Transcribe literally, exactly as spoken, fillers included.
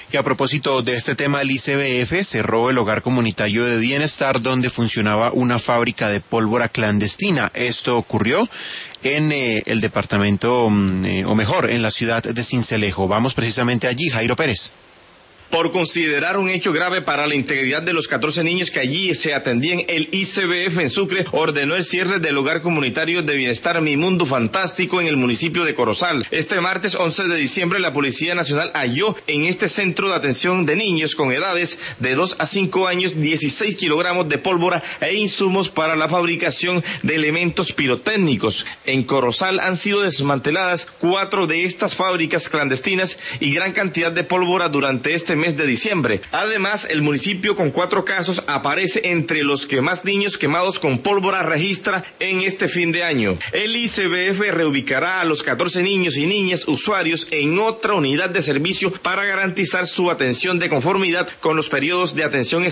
Y a propósito de este tema, el I C B F cerró el hogar comunitario de bienestar donde funcionaba una fábrica de pólvora clandestina. Esto ocurrió en eh, el departamento, eh, o mejor, en la ciudad de Sincelejo. Vamos precisamente allí, Jairo Pérez. Por considerar un hecho grave para la integridad de los catorce niños que allí se atendían, el I C B F en Sucre ordenó el cierre del hogar comunitario de bienestar Mi Mundo Fantástico en el municipio de Corozal. Este martes once de diciembre, la Policía Nacional halló en este centro de atención de niños con edades de dos a cinco años dieciséis kilogramos de pólvora e insumos para la fabricación de elementos pirotécnicos. En Corozal han sido desmanteladas cuatro de estas fábricas clandestinas y gran cantidad de pólvora durante este mes de diciembre. Además, el municipio con cuatro casos aparece entre los que más niños quemados con pólvora registra en este fin de año. El I C B F reubicará a los catorce niños y niñas usuarios en otra unidad de servicio para garantizar su atención de conformidad con los periodos de atención